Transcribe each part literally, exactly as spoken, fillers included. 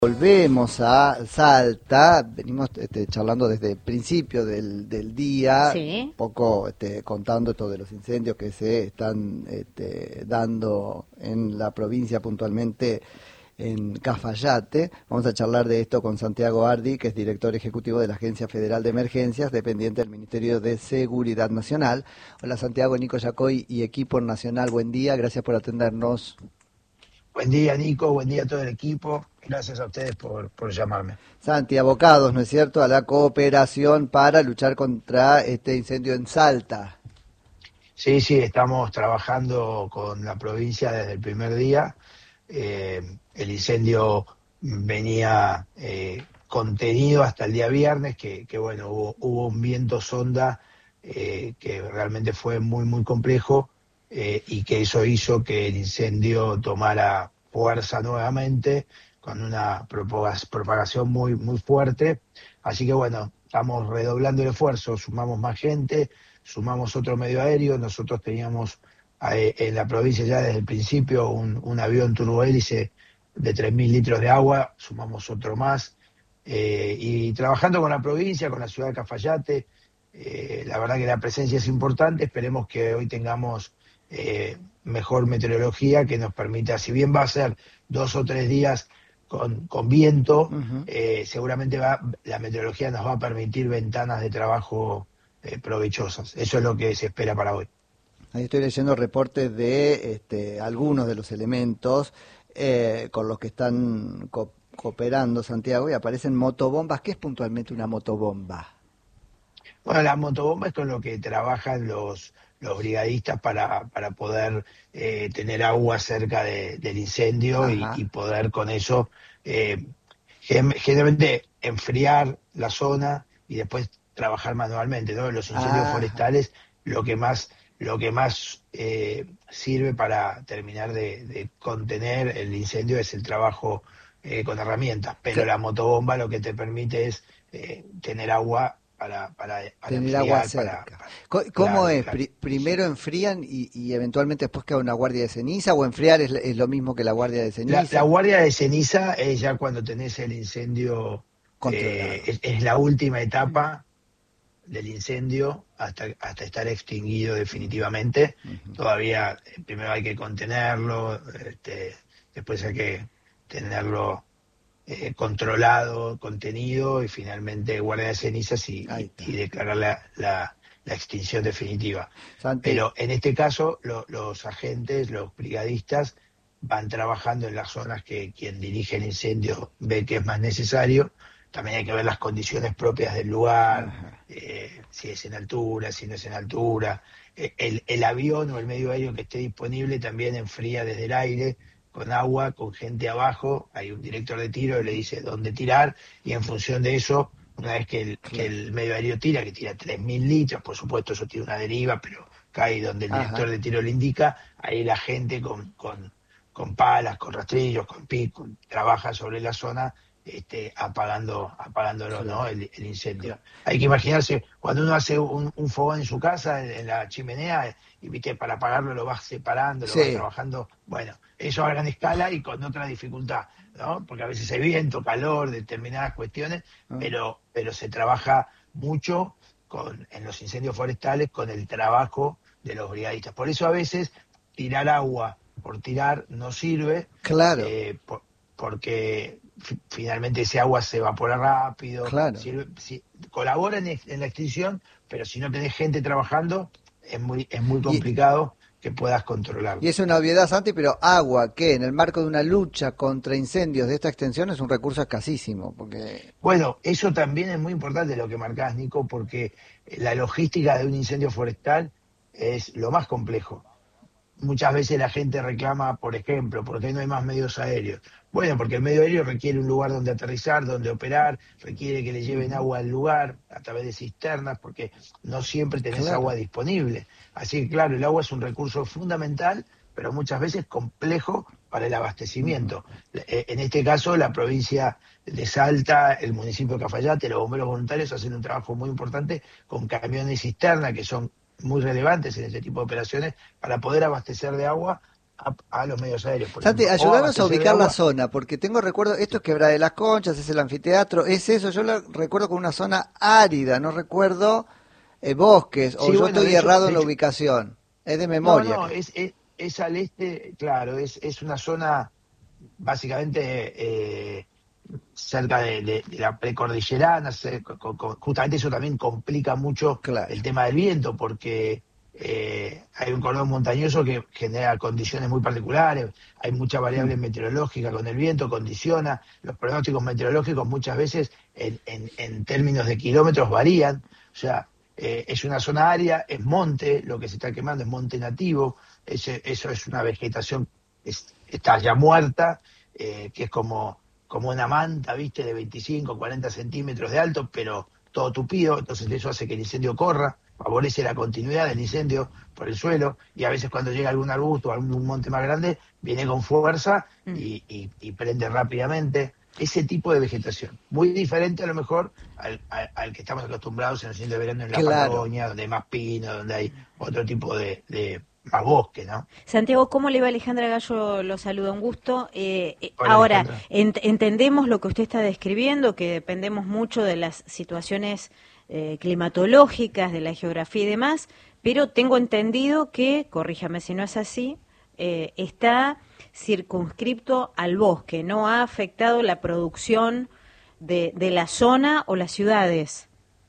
Volvemos a Salta, venimos este, charlando desde el principio del, del día, sí. un poco este, contando todos los incendios que se están este, dando en la provincia, puntualmente en Cafayate. Vamos a charlar de esto con Santiago Ardi, que es director ejecutivo de la Agencia Federal de Emergencias, dependiente del Ministerio de Seguridad Nacional. Hola Santiago, Nico Yacoy y equipo nacional, buen día, gracias por atendernos. Buen día, Nico, buen día a todo el equipo. Gracias a ustedes por, por llamarme. Santi, abocados, ¿no es cierto?, a la cooperación para luchar contra este incendio en Salta. Sí, sí, estamos trabajando con la provincia desde el primer día. Eh, el incendio venía eh, contenido hasta el día viernes, que, que bueno, hubo, hubo un viento sonda eh, que realmente fue muy, muy complejo. Eh, y que eso hizo que el incendio tomara fuerza nuevamente, con una propagación muy, muy fuerte. Así que bueno, estamos redoblando el esfuerzo, sumamos más gente, sumamos otro medio aéreo. Nosotros teníamos eh, en la provincia ya desde el principio un, un avión turbohélice de tres mil litros de agua, sumamos otro más. Eh, y trabajando con la provincia, con la ciudad de Cafayate, eh, la verdad que la presencia es importante. Esperemos que hoy tengamos Eh, mejor meteorología que nos permita, si bien va a ser dos o tres días con, con viento, uh-huh. eh, seguramente va, la meteorología nos va a permitir ventanas de trabajo eh, provechosas. Eso es lo que se espera para hoy. Ahí estoy leyendo reportes de este, algunos de los elementos eh, con los que están co- cooperando, Santiago, y aparecen motobombas. ¿Qué es puntualmente una motobomba? Bueno, la motobomba es con lo que trabajan los, los brigadistas para, para poder eh, tener agua cerca de, del incendio y, y poder con eso eh, generalmente enfriar la zona y después trabajar manualmente, ¿no? Los incendios Ajá. forestales lo que más lo que más eh, sirve para terminar de, de contener el incendio es el trabajo eh, con herramientas, pero la motobomba lo que te permite es eh, tener agua para, para, para tener enfriar, agua cerca. Para, para, ¿Cómo claro, es? Claro. Primero enfrían y, y eventualmente después queda una guardia de ceniza, o enfriar es, es lo mismo que la guardia de ceniza. La, la guardia de ceniza es ya cuando tenés el incendio, eh, es, es la última etapa del incendio hasta, hasta estar extinguido definitivamente. Uh-huh. Todavía primero hay que contenerlo, este, después hay que tenerlo Eh, controlado, contenido y finalmente guardia de cenizas y, y declarar la, la, la extinción definitiva. Santi. Pero en este caso lo, los agentes, los brigadistas van trabajando en las zonas que quien dirige el incendio ve que es más necesario. También hay que ver las condiciones propias del lugar, eh, si es en altura, si no es en altura. Eh, el, el avión o el medio aéreo que esté disponible también enfría desde el aire, con agua, con gente abajo. Hay un director de tiro que le dice dónde tirar, y en función de eso, una vez que el, claro. que el medio aéreo tira, que tira tres mil litros, por supuesto eso tiene una deriva, pero cae donde el director Ajá. de tiro le indica, ahí la gente con, con, con palas, con rastrillos, con pico, trabaja sobre la zona, este, apagando, apagándolo, claro. ¿no? el, el incendio. Claro. Hay que imaginarse, cuando uno hace un, un fogón en su casa, en, en la chimenea, y viste, para apagarlo lo vas separando, lo sí. vas trabajando, bueno, eso a gran escala y con otra dificultad, ¿no? Porque a veces hay viento, calor, determinadas cuestiones, ah. pero, pero se trabaja mucho con, en los incendios forestales con el trabajo de los brigadistas. Por eso a veces tirar agua por tirar no sirve, claro. eh, por, porque f- finalmente ese agua se evapora rápido, claro. sirve, si, colabora en, en la extinción, pero si no tenés gente trabajando, es muy, es muy complicado y, que puedas controlarlo. Y es una obviedad, Santi, pero agua, que en el marco de una lucha contra incendios de esta extensión es un recurso escasísimo. Porque Bueno, eso también es muy importante lo que marcás, Nico, porque la logística de un incendio forestal es lo más complejo. Muchas veces la gente reclama, por ejemplo, ¿por qué no hay más medios aéreos? Bueno, porque el medio aéreo requiere un lugar donde aterrizar, donde operar, requiere que le lleven agua al lugar a través de cisternas, porque no siempre tenés claro. agua disponible. Así que, claro, el agua es un recurso fundamental, pero muchas veces complejo para el abastecimiento. Uh-huh. En este caso, la provincia de Salta, el municipio de Cafayate, los bomberos voluntarios hacen un trabajo muy importante con camiones cisterna, que son muy relevantes en este tipo de operaciones, para poder abastecer de agua a, a los medios aéreos. Por Santi, ejemplo, ayúdanos a ubicar la agua. zona, porque tengo recuerdo, esto es Quebrada de las Conchas, es el anfiteatro, es eso, yo lo recuerdo como una zona árida, no recuerdo eh, bosques, o Sí, yo bueno, estoy de hecho, errado de en la hecho, ubicación, es de no, memoria. no, Que... es, es, es al este, claro, es, es una zona básicamente eh, cerca de, de, de la precordillerana, se- co- co- justamente eso también complica mucho Claro. el tema del viento, porque eh, hay un cordón montañoso que genera condiciones muy particulares, hay muchas Mm. variables meteorológicas con el viento, condiciona, los pronósticos meteorológicos muchas veces en, en, en términos de kilómetros varían, o sea, eh, es una zona árida, es monte, lo que se está quemando es monte nativo, ese- eso es una vegetación es- está ya muerta, eh, que es como, como una manta, viste, de veinticinco, cuarenta centímetros de alto, pero todo tupido, entonces eso hace que el incendio corra, favorece la continuidad del incendio por el suelo, y a veces cuando llega algún arbusto o algún monte más grande, viene con fuerza Mm. y, y- y prende rápidamente. Ese tipo de vegetación, muy diferente a lo mejor al, al- al que estamos acostumbrados en el incendio de verano en la Claro. Patagonia, donde hay más pino, donde hay otro tipo de, de más bosque, ¿no? Santiago, ¿cómo le va? Alejandra Gallo lo saluda, un gusto. Eh, eh, Hola, ahora, Alejandra. ent- entendemos lo que usted está describiendo, que dependemos mucho de las situaciones eh, climatológicas, de la geografía y demás, pero tengo entendido que, corríjame si no es así, eh, está circunscripto al bosque, no ha afectado la producción de, de la zona o las ciudades.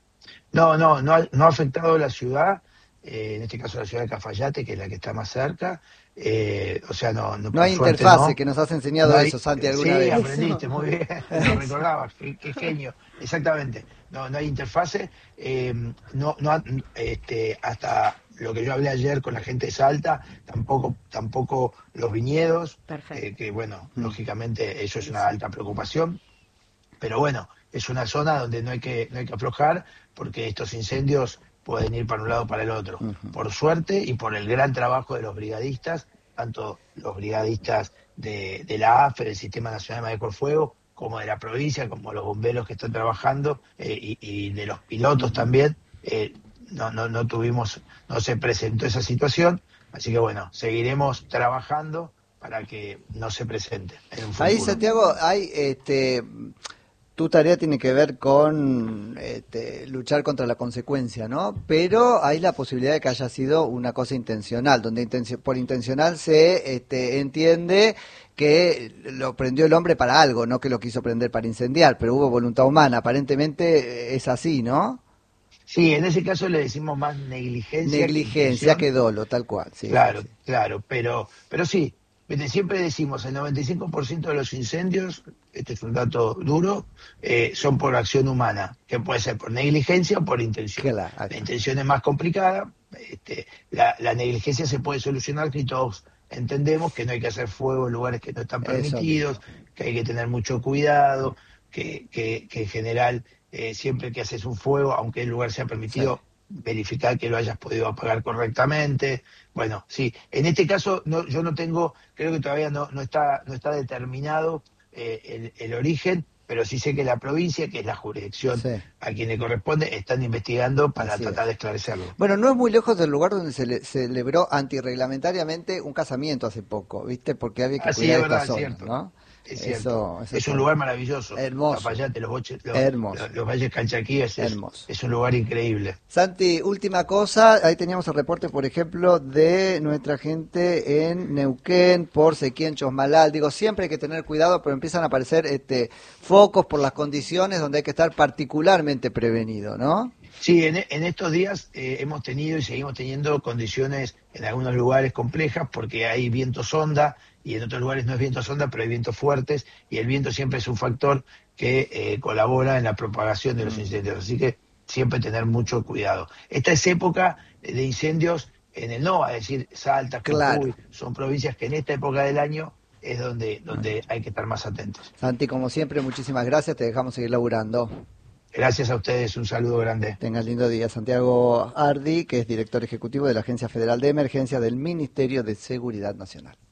No, no, no ha, no ha afectado la ciudad, eh, en este caso la ciudad de Cafayate, que es la que está más cerca. eh, o sea, no, no, No por hay suerte interfase, no. que nos has No enseñado hay, eso, Santi, alguna sí, vez. aprendiste, Eso. muy bien, lo recordabas, qué, qué genio, exactamente. No, no hay interfase, eh, no, no, ha- este, hasta lo que yo hablé ayer con la gente de Salta, tampoco, tampoco los viñedos, eh, Perfecto. que bueno, Mm. lógicamente eso es Sí, una sí. alta preocupación. Pero bueno, es una zona donde no hay que, no hay que aflojar porque estos incendios pueden ir para un lado o para el otro. Ujú. Por suerte y por el gran trabajo de los brigadistas, tanto los brigadistas de, de la A F E, del Sistema Nacional de Manejo del Fuego, como de la provincia, como los bomberos que están trabajando eh, y, y de los pilotos Ujú. también, eh, no, no, no tuvimos, no se presentó esa situación. Así que bueno, seguiremos trabajando para que no se presente en un Ahí, futuro. Santiago, hay, este, tu tarea tiene que ver con este, luchar contra la consecuencia, ¿no? Pero hay la posibilidad de que haya sido una cosa intencional, donde intencio- por intencional se este, entiende que lo prendió el hombre para algo, no que lo quiso prender para incendiar, pero hubo voluntad humana. Aparentemente es así, ¿no? Sí, en ese caso le decimos más negligencia que Negligencia intención. que dolo, tal cual. Sí, sí, Claro, sí. claro, pero, pero sí, viste, siempre decimos el noventa y cinco por ciento de los incendios, este es un dato duro, eh, son por acción humana, que puede ser por negligencia o por intención. La Claro. intención es más complicada, este, la, la negligencia se puede solucionar si todos entendemos que no hay que hacer fuego en lugares que no están Eso permitidos, mismo. que hay que tener mucho cuidado, que, que, que en general eh, siempre que haces un fuego, aunque el lugar sea Sí. permitido, verificar que lo hayas podido apagar correctamente. Bueno, sí, en este caso no, yo no tengo, creo que todavía no, no está, no está determinado eh, el, el origen, pero sí sé que la provincia, que es la jurisdicción Sí. a quien le corresponde, están investigando para Así tratar es. de esclarecerlo. Bueno, no es muy lejos del lugar donde se le- celebró antirreglamentariamente un casamiento hace poco, ¿viste? Porque había que Ah, sí, cuidar es esta verdad, es zona, cierto, ¿no? es cierto. Eso, eso Es un está lugar maravilloso, hermoso, Cafayate, los, boches, los, hermoso, los, los valles calchaquíes es, hermoso. es un lugar increíble. Santi, última cosa, ahí teníamos el reporte, por ejemplo, de nuestra gente en Neuquén por sequía en Chosmalal. Digo, siempre hay que tener cuidado, pero empiezan a aparecer este, focos por las condiciones donde hay que estar particularmente prevenido, ¿no? Sí, en, en estos días eh, hemos tenido y seguimos teniendo condiciones en algunos lugares complejas porque hay viento sonda y en otros lugares no es viento sonda, pero hay vientos fuertes y el viento siempre es un factor que eh, colabora en la propagación de los Mm. incendios. Así que siempre tener mucho cuidado. Esta es época de incendios en el NOA, es decir, Salta, Claro. Jujuy, son provincias que en esta época del año es donde, Bueno. donde hay que estar más atentos. Santi, como siempre, muchísimas gracias, te dejamos seguir laburando. Gracias a ustedes, un saludo grande. Tengas lindo día. Santiago Ardi, que es director ejecutivo de la Agencia Federal de Emergencia del Ministerio de Seguridad Nacional.